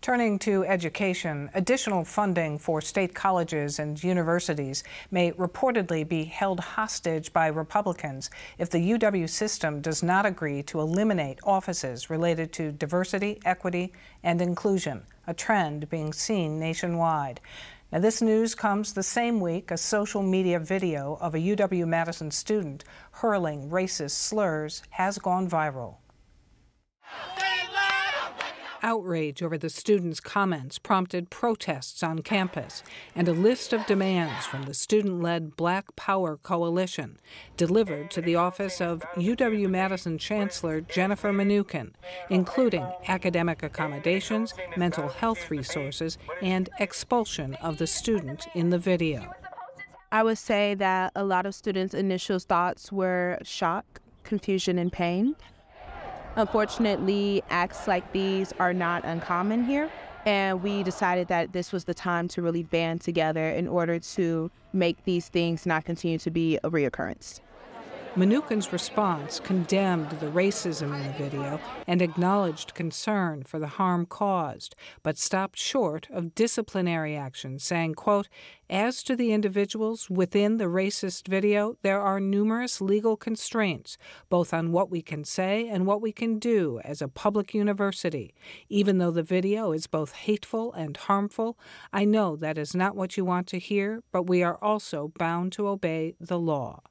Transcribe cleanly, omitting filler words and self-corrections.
Turning to education, additional funding for state colleges and universities may reportedly be held hostage by Republicans if the UW system does not agree to eliminate offices related to diversity, equity, and inclusion, a trend being seen nationwide. Now, this news comes the same week a social media video of a UW-Madison student hurling racist slurs has gone viral. Outrage over the student's comments prompted protests on campus and a list of demands from the student-led Black Power Coalition delivered to the office of UW-Madison Chancellor Jennifer Mnookin, including academic accommodations, mental health resources, and expulsion of the student in the video. I would say that a lot of students' initial thoughts were shock, confusion, and pain. Unfortunately, acts like these are not uncommon here, and we decided that this was the time to really band together in order to make these things not continue to be a reoccurrence. Mnookin's response condemned the racism in the video and acknowledged concern for the harm caused, but stopped short of disciplinary action, saying, quote, "As to the individuals within the racist video, there are numerous legal constraints, both on what we can say and what we can do as a public university. Even though the video is both hateful and harmful, I know that is not what you want to hear, but we are also bound to obey the law."